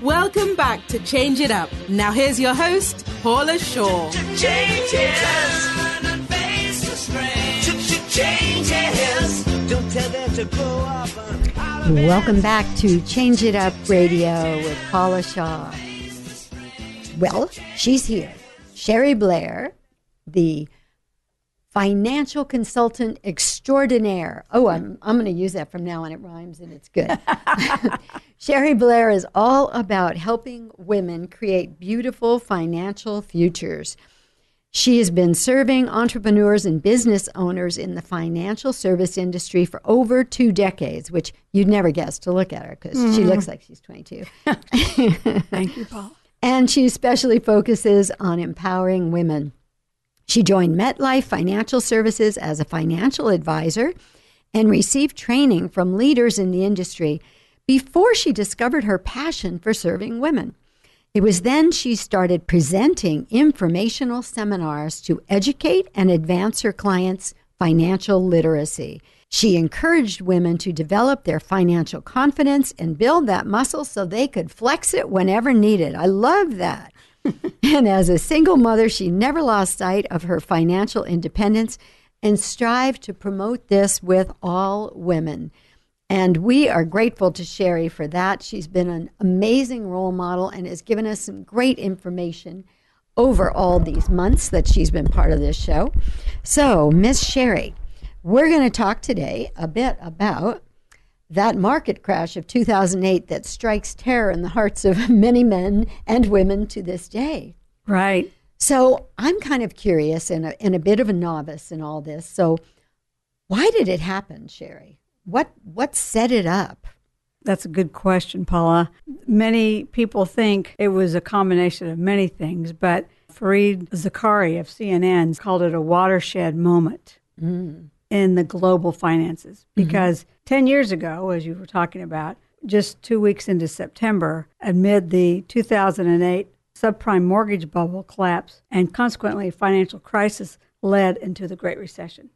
Welcome back to Change It Up. Now here's your host, Paula Shaw. Welcome back to Change It Up Radio with Paula Shaw. Well, she's here. Sherry Blair, the financial consultant extraordinaire. Oh, I'm going to use that from now on. It rhymes and it's good. Sherry Blair is all about helping women create beautiful financial futures. She has been serving entrepreneurs and business owners in the financial service industry for over 2 decades, which you'd never guess to look at her because she looks like she's 22. Thank you, Paul. And she especially focuses on empowering women. She joined MetLife Financial Services as a financial advisor and received training from leaders in the industry before she discovered her passion for serving women. It was then she started presenting informational seminars to educate and advance her clients' financial literacy. She encouraged women to develop their financial confidence and build that muscle so they could flex it whenever needed. I love that. And as a single mother, she never lost sight of her financial independence and strived to promote this with all women. And we are grateful to Sherry for that. She's been an amazing role model and has given us some great information over all these months that she's been part of this show. So, Miss Sherry, we're going to talk today a bit about that market crash of 2008 that strikes terror in the hearts of many men and women to this day. Right. So I'm kind of curious and a bit of a novice in all this. So why did it happen, Sherry? What set it up? That's a good question, Paula. Many people think it was a combination of many things, but Fareed Zakaria of CNN called it a watershed moment in the global finances. Because 10 years ago, as you were talking about, just 2 weeks into September, amid the 2008 subprime mortgage bubble collapse and consequently financial crisis led into the Great Recession.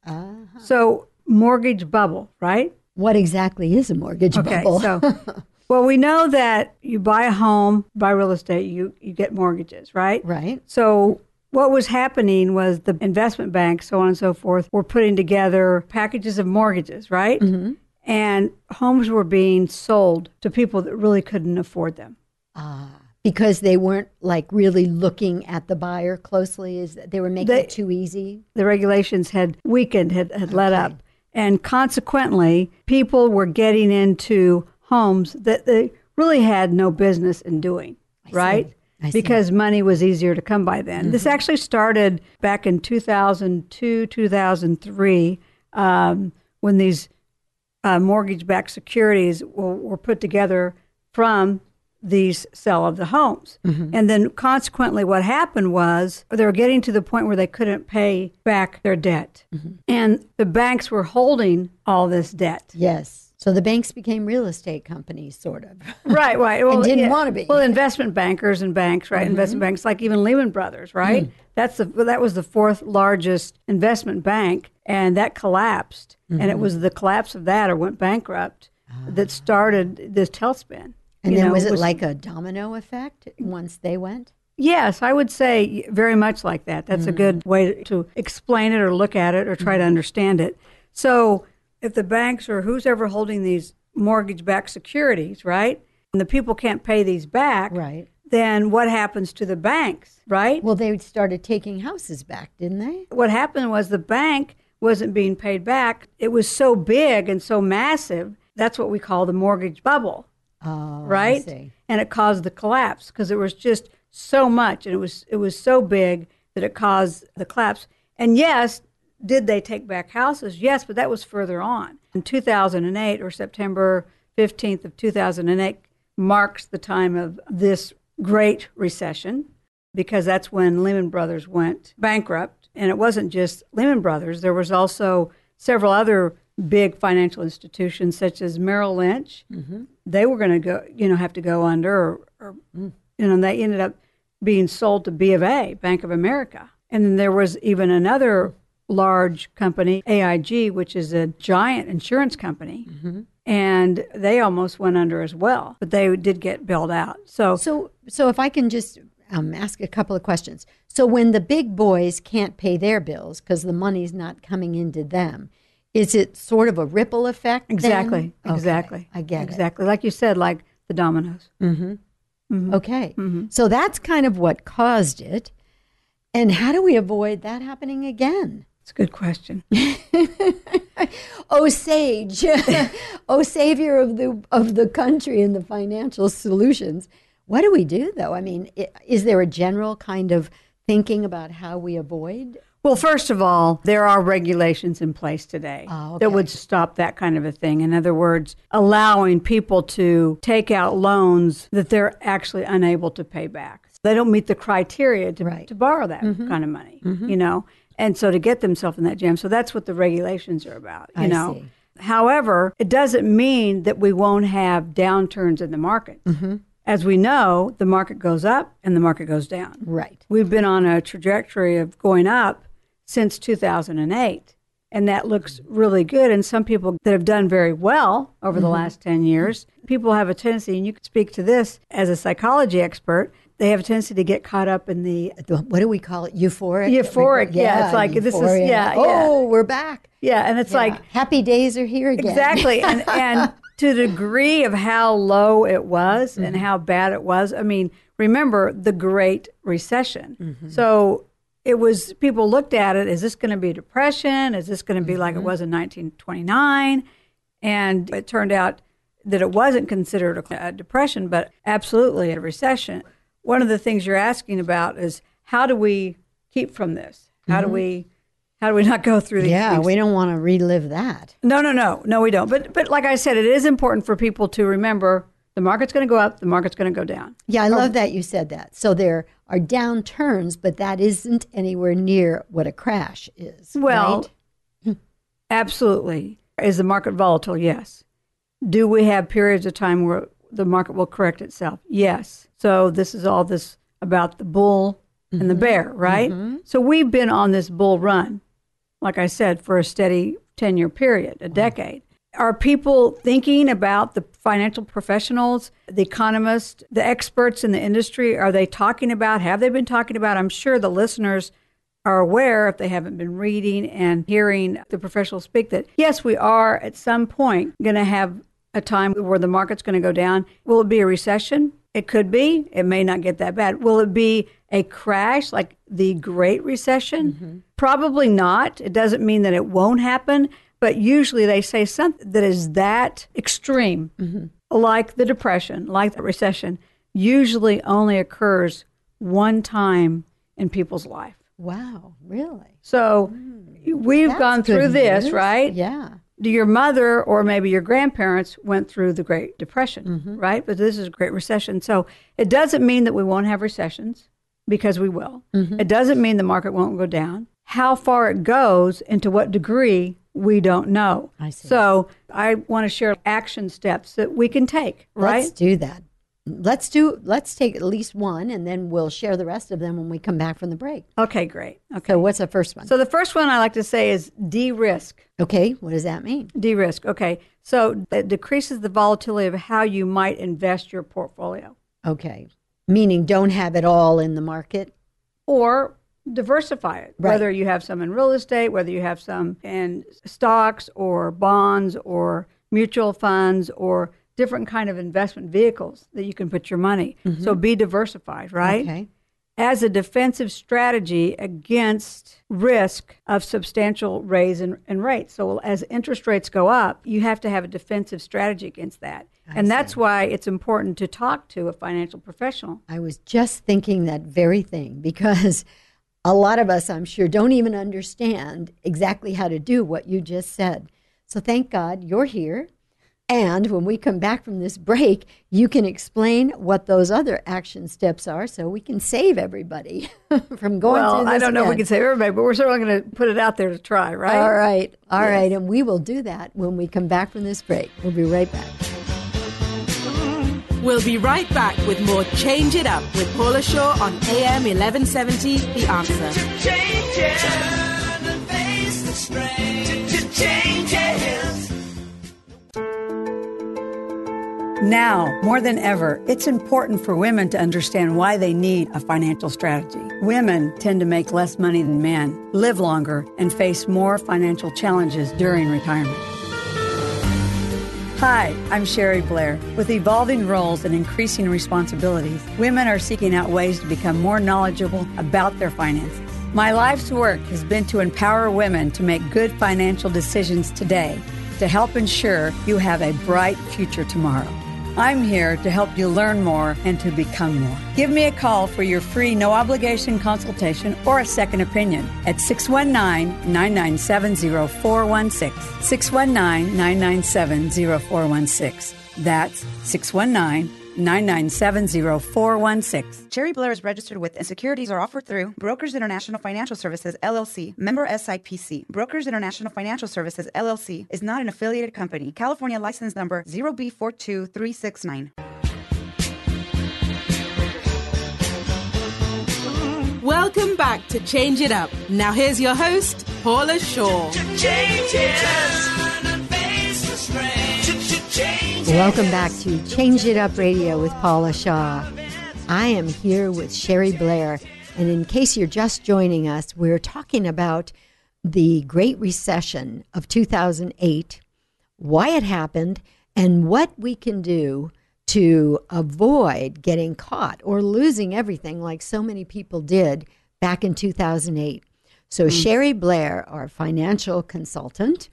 So mortgage bubble, right? What exactly is a mortgage bubble? So, well, we know that you buy a home, buy real estate, you get mortgages, right? Right. So what was happening was the investment banks, so on and so forth, were putting together packages of mortgages, right? And homes were being sold to people that really couldn't afford them. Because they weren't like really looking at the buyer closely, is they were making it too easy? The regulations had weakened, had let up. And consequently, people were getting into homes that they really had no business in doing, right? Because money was easier to come by then. This actually started back in 2002, 2003, when these mortgage-backed securities were put together from these sale of the homes. And then consequently what happened was they were getting to the point where they couldn't pay back their debt. And the banks were holding all this debt. Yes. So the banks became real estate companies, sort of. Right. Well, and didn't want to be. Well, investment bankers and banks, right? Investment banks like even Lehman Brothers, right? That was the fourth largest investment bank, and that collapsed. And it was the collapse of that or went bankrupt that started this tailspin. And then was it like a domino effect once they went? Yes, I would say very much like that. That's a good way to explain it or look at it or try to understand it. So if the banks or who's ever holding these mortgage-backed securities, right, and the people can't pay these back, right, then what happens to the banks, right? Well, they started taking houses back, didn't they? What happened was the bank wasn't being paid back. It was so big and so massive, that's what we call the mortgage bubble. Right? I see. And it caused the collapse because it was just so much, and it was so big that it caused the collapse. And yes, did they take back houses? Yes, but that was further on. In 2008, or September 15th of 2008, marks the time of this Great Recession, because that's when Lehman Brothers went bankrupt. And it wasn't just Lehman Brothers. There was also several other big financial institutions such as Merrill Lynch. They were going to go, have to go under, or they ended up being sold to B of A, Bank of America. And then there was even another large company, AIG, which is a giant insurance company. and they almost went under as well, but they did get bailed out. So if I can just ask a couple of questions. So when the big boys can't pay their bills because the money's not coming into them, is it sort of a ripple effect? Exactly. Then? Exactly. Okay, I get it. Exactly. Like you said, like the dominoes. Mm-hmm. Mm-hmm. Okay. Mm-hmm. So that's kind of what caused it. And how do we avoid that happening again? It's a good question. Oh, sage, oh, savior of the country and the financial solutions. What do we do, though? I mean, is there a general kind of thinking about how we avoid? Well, first of all, there are regulations in place today that would stop that kind of a thing. In other words, allowing people to take out loans that they're actually unable to pay back. They don't meet the criteria to borrow that kind of money, you know, and so to get themselves in that jam. So that's what the regulations are about, you know. See. However, it doesn't mean that we won't have downturns in the market. Mm-hmm. As we know, the market goes up and the market goes down. Right. We've been on a trajectory of going up since 2008, and that looks really good. And some people that have done very well over the last 10 years, people have a tendency, and you can speak to this as a psychology expert, they have a tendency to get caught up in the what do we call it? Euphoric? Euphoric, yeah. It's like, this is, oh, we're back. Yeah, and it's like. Happy days are here again. Exactly. And to the degree of how low it was and how bad it was, I mean, remember the Great Recession. Mm-hmm. So it was, people looked at it, is this going to be a depression? Is this going to be like it was in 1929? And it turned out that it wasn't considered a depression, but absolutely a recession. One of the things you're asking about is how do we keep from this? How do we not go through these things? We don't want to relive that. No, we don't. But like I said, it is important for people to remember the market's going to go up, the market's going to go down. Yeah, I love that you said that. So there are downturns, but that isn't anywhere near what a crash is. Well, right? Absolutely. Is the market volatile? Yes. Do we have periods of time where the market will correct itself? Yes. So this is all this about the bull and the bear, right? Mm-hmm. So we've been on this bull run, like I said, for a steady 10-year period, a decade. Are people thinking about the financial professionals, the economists, the experts in the industry? Are they talking about, have they been talking about? I'm sure the listeners are aware, if they haven't been reading and hearing the professionals speak, that yes, we are at some point going to have a time where the market's going to go down. Will it be a recession? It could be. It may not get that bad. Will it be a crash like the Great Recession? Mm-hmm. Probably not. It doesn't mean that it won't happen, but usually they say something that is that extreme, like the Depression, like the recession, usually only occurs one time in people's life. Wow, really? So we've gone through this, right? Yeah. Your mother or maybe your grandparents went through the Great Depression, right? But this is a Great Recession. So it doesn't mean that we won't have recessions, because we will. Mm-hmm. It doesn't mean the market won't go down. How far it goes and to what degree, we don't know. I see. So I want to share action steps that we can take, right? Let's do that. Let's take at least one, and then we'll share the rest of them when we come back from the break. Okay, great. Okay. So what's the first one? So the first one I like to say is de-risk. Okay, what does that mean? De-risk. Okay. So it decreases the volatility of how you might invest your portfolio. Okay. Meaning don't have it all in the market? Or diversify it, right. Whether you have some in real estate, whether you have some in stocks or bonds or mutual funds or different kind of investment vehicles that you can put your money. Mm-hmm. So be diversified, right? Okay. As a defensive strategy against risk of substantial raise in rates. So as interest rates go up, you have to have a defensive strategy against that. And that's why it's important to talk to a financial professional. I was just thinking that very thing, because a lot of us, I'm sure, don't even understand exactly how to do what you just said. So thank God you're here. And when we come back from this break, you can explain what those other action steps are so we can save everybody from going through this. Well, I don't know again. if we can save everybody, but we're certainly going to put it out there to try, right? All right. All right. And we will do that when we come back from this break. We'll be right back. We'll be right back with more Change It Up with Paula Shaw on AM 1170, The Answer. Change it. Turn and face the strain. Change it. Now, more than ever, it's important for women to understand why they need a financial strategy. Women tend to make less money than men, live longer, and face more financial challenges during retirement. Hi, I'm Sherry Blair. With evolving roles and increasing responsibilities, women are seeking out ways to become more knowledgeable about their finances. My life's work has been to empower women to make good financial decisions today to help ensure you have a bright future tomorrow. I'm here to help you learn more and to become more. Give me a call for your free no-obligation consultation or a second opinion at 619-997-0416. 619-997-0416. That's 619-997-0416. Sherry Blair is registered with and securities are offered through Brokers International Financial Services, LLC, member SIPC. Brokers International Financial Services, LLC is not an affiliated company. California license number 0B42369. Welcome back to Change It Up. Now here's your host, Paula Shaw. Welcome back to Change It Up Radio with Paula Shaw. I am here with Sherry Blair, and in case you're just joining us, we're talking about the Great Recession of 2008, why it happened, and what we can do to avoid getting caught or losing everything like so many people did back in 2008. So Sherry Blair, our financial consultant,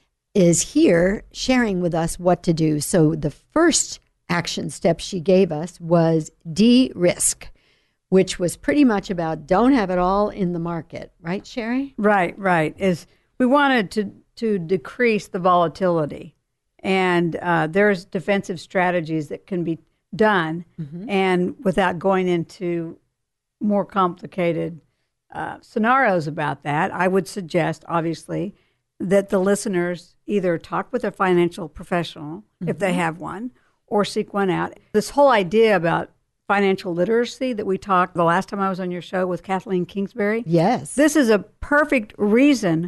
is here sharing with us what to do. So the first action step she gave us was de-risk, which was pretty much about don't have it all in the market. Right, Sherry? Right. Is we wanted to decrease the volatility. And there's defensive strategies that can be done and without going into more complicated scenarios about that. I would suggest, obviously, that the listeners either talk with a financial professional, if they have one, or seek one out. This whole idea about financial literacy that we talked the last time I was on your show with Kathleen Kingsbury. Yes. This is a perfect reason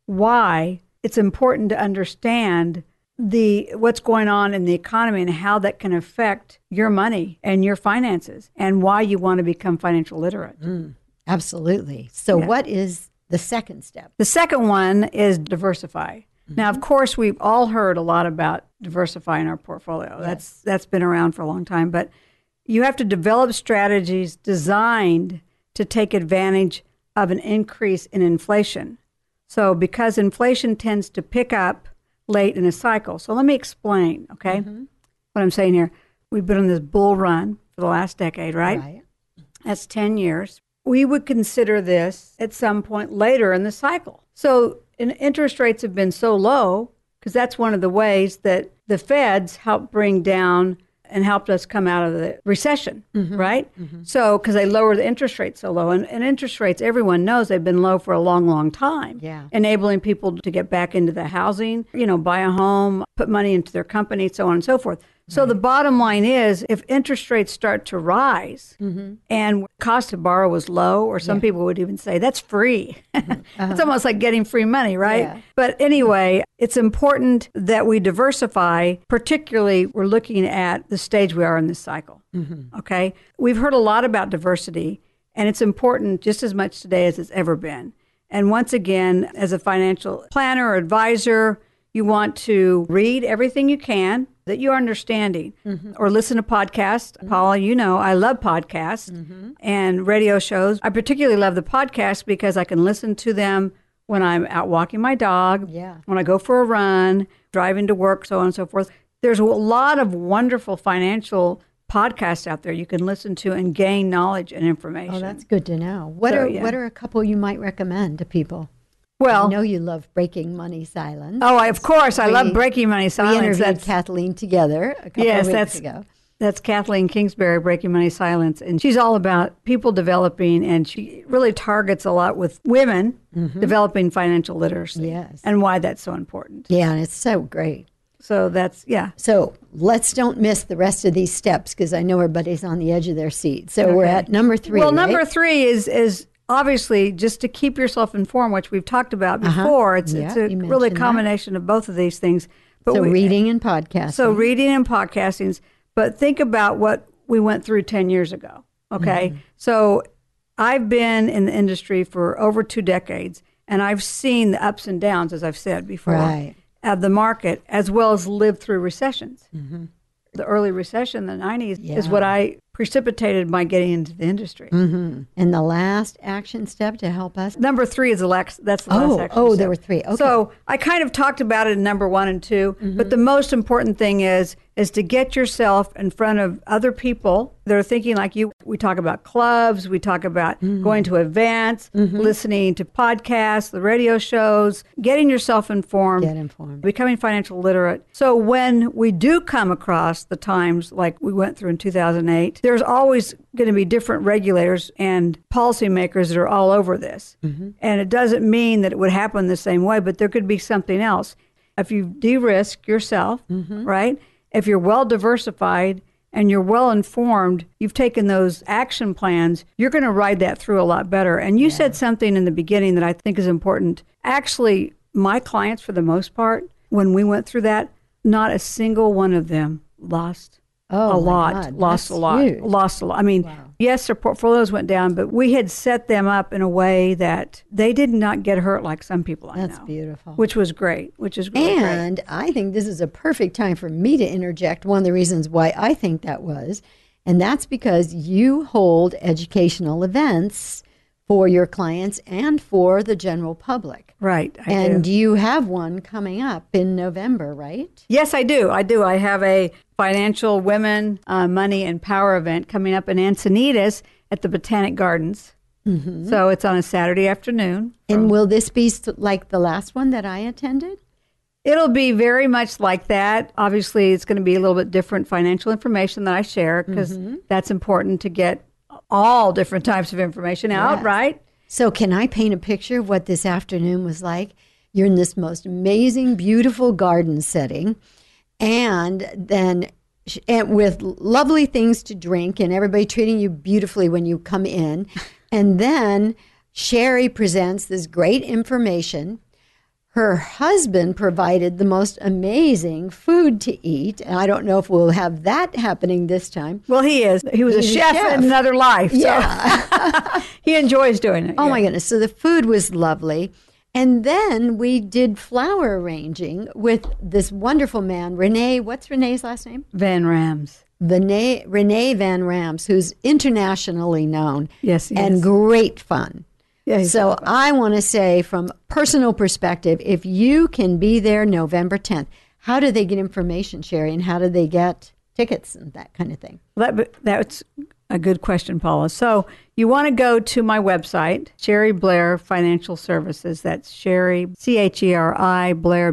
why it's important to understand what's going on in the economy and how that can affect your money and your finances and why you want to become financial literate. Absolutely. So what is the second step? The second one is diversify. Now, of course, we've all heard a lot about diversifying our portfolio. Yes. That's been around for a long time. But you have to develop strategies designed to take advantage of an increase in inflation. So because inflation tends to pick up late in a cycle. So let me explain, okay, what I'm saying here. We've been on this bull run for the last decade, right? That's 10 years. We would consider this at some point later in the cycle. So interest rates have been so low because that's one of the ways that the feds helped bring down and helped us come out of the recession, right? So because they lowered the interest rates so low. And interest rates, everyone knows they've been low for a long, long time. Yeah. Enabling people to get back into the housing, buy a home, put money into their company, so on and so forth. So the bottom line is, if interest rates start to rise and cost to borrow is low, or some people would even say that's free. It's almost like getting free money, right? Yeah. But anyway, it's important that we diversify, particularly we're looking at the stage we are in this cycle, okay? We've heard a lot about diversity, and it's important just as much today as it's ever been. And once again, as a financial planner or advisor, you want to read everything you can that you're understanding or listen to podcasts. Paula, I love podcasts and radio shows. I particularly love the podcasts because I can listen to them when I'm out walking my dog, when I go for a run, driving to work, so on and so forth. There's a lot of wonderful financial podcasts out there you can listen to and gain knowledge and information. Oh, that's good to know. What are a couple you might recommend to people? Well, I know you love Breaking Money Silence. Oh, of course. I love Breaking Money Silence. We interviewed Kathleen together a couple of weeks ago. That's Kathleen Kingsbury, Breaking Money Silence. And she's all about people developing, and she really targets a lot with women developing financial literacy. Yes. And why that's so important. Yeah, and it's so great. So that's, So let's don't miss the rest of these steps because I know everybody's on the edge of their seat. So we're at number 3. Well, number 3 is obviously just to keep yourself informed, which we've talked about before. It's a really combination of both of these things. But So reading and podcasting. So reading and podcasting. But think about what we went through 10 years ago. Okay. So I've been in the industry for over 2 decades, and I've seen the ups and downs, as I've said before, Right. of the market, as well as lived through recessions. The early recession in the 90s is what I precipitated my getting into the industry. And the last action step to help us. Number 3 is that's the last action Oh, step. there were 3. Okay. So I kind of talked about it in number 1 and 2, but the most important thing is to get yourself in front of other people that are thinking like you. We talk about clubs, we talk about going to events, listening to podcasts, the radio shows, getting yourself informed, Get informed. becoming financial literate. So when we do come across the times like we went through in 2008, there's always going to be different regulators and policymakers that are all over this. And it doesn't mean that it would happen the same way, but there could be something else. If you de-risk yourself, right? If you're well diversified and you're well informed, you've taken those action plans, you're going to ride that through a lot better. And you said something in the beginning that I think is important. Actually, my clients, for the most part, when we went through that, not a single one of them lost Oh, a my lot. God, Lost that's a lot. huge. Lost a lot. I mean, yes, their portfolios went down, but we had set them up in a way that they did not get hurt like some people I know. That's beautiful. Which was great. Which is really great. And I think this is a perfect time for me to interject one of the reasons why I think that was. And that's because you hold educational events for your clients and for the general public. Right. I And do. you have one coming up in November, right? Yes, I do. I have a financial women, money, and power event coming up in Encinitas at the Botanic Gardens. So it's on a Saturday afternoon. And will this be like the last one that I attended? It'll be very much like that. Obviously, it's going to be a little bit different financial information that I share because that's important to get all different types of information out, Yes. right? So can I paint a picture of what this afternoon was like? You're in this most amazing, beautiful garden setting, and then and with lovely things to drink and everybody treating you beautifully when you come in. And then Sherry presents this great information. Her husband provided the most amazing food to eat. And I don't know if we'll have that happening this time. Well, he is. He was He's a chef in another life. So Yeah. he enjoys doing it. Oh my goodness. So the food was lovely. And then we did flower arranging with this wonderful man, Renee. What's Renee's last name? Van Rams. Renee Van Rams, who's internationally known. Yes, he and is. great fun. Yeah, he's So I want to say from personal perspective, if you can be there November 10th, how do they get information, Sherry, and how do they get tickets and that kind of thing? That's a good question, Paula. So you want to go to my website, Sherry Blair Financial Services. That's Sherry, Cheri, Blair,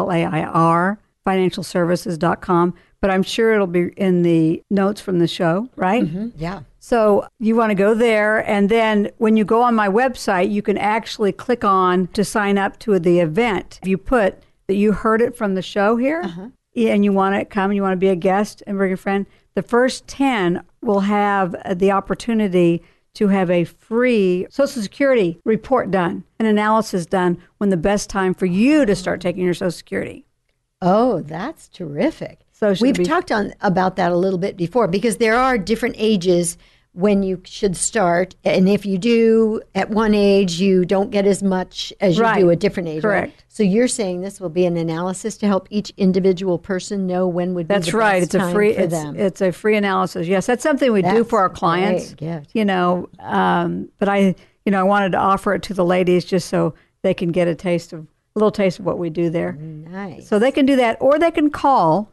Blair, financialservices.com. But I'm sure it'll be in the notes from the show, right? Yeah. So you want to go there, and then when you go on my website, you can actually click on to sign up to the event. If you put that you heard it from the show here, and you want to come, and you want to be a guest and bring a friend, the first 10 will have the opportunity to have a free Social Security report done, an analysis done when the best time for you to start taking your Social Security. Oh, that's terrific. So should we've it be- talked about that a little bit before because there are different ages when you should start. And if you do at one age, you don't get as much as you Right. do at different ages. Correct. Right? So you're saying this will be an analysis to help each individual person know when would be That's the right. best It's a time free. for them. It's a free analysis. Yes, that's something we do That's for our a great clients. gift. You know, but I wanted to offer it to the ladies just so they can get a little taste of what we do there. Nice. So they can do that, or they can call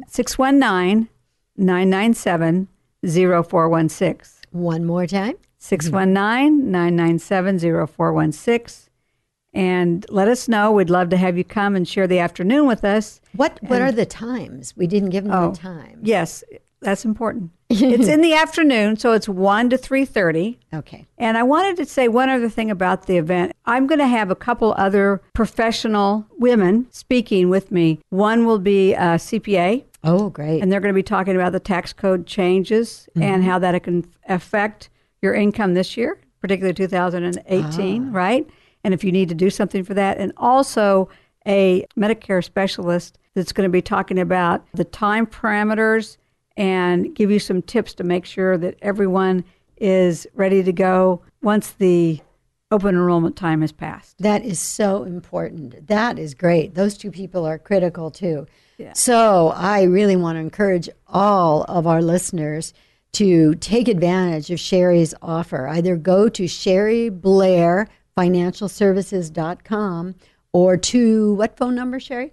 619-997-0416. One more time. 619-997-0416. And let us know. We'd love to have you come and share the afternoon with us. What are the times? We didn't give them the time. Yes, that's important. It's in the afternoon, so it's 1 to 3:30. Okay. And I wanted to say one other thing about the event. I'm going to have a couple other professional women speaking with me. One will be a CPA, Oh, great. and they're going to be talking about the tax code changes and how that can affect your income this year, particularly 2018, right? And if you need to do something for that. And also a Medicare specialist that's going to be talking about the time parameters and give you some tips to make sure that everyone is ready to go once the open enrollment time has passed. That is so important. That is great. Those two people are critical too. Yeah. So I really want to encourage all of our listeners to take advantage of Sherry's offer. Either go to SherryBlairFinancialServices.com or to what phone number, Sherry?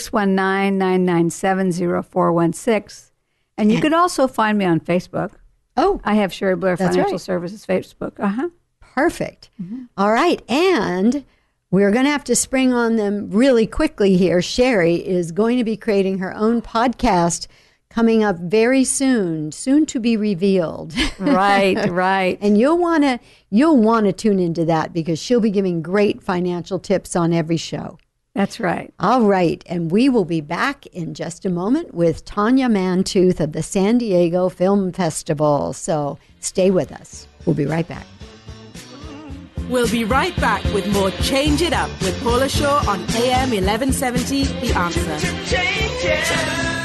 619-997-0416. And you could also find me on Facebook. Oh, I have Sherry Blair that's Financial right. Services Facebook. Uh-huh. Perfect. All right. And we're going to have to spring on them really quickly here. Sherry is going to be creating her own podcast coming up very soon to be revealed. Right, right. And you'll want to tune into that because she'll be giving great financial tips on every show. That's right. All right. And we will be back in just a moment with Tanya Mantooth of the San Diego Film Festival. So stay with us. We'll be right back. We'll be right back with more Change It Up with Paula Shaw on AM 1170, The Answer. Change it.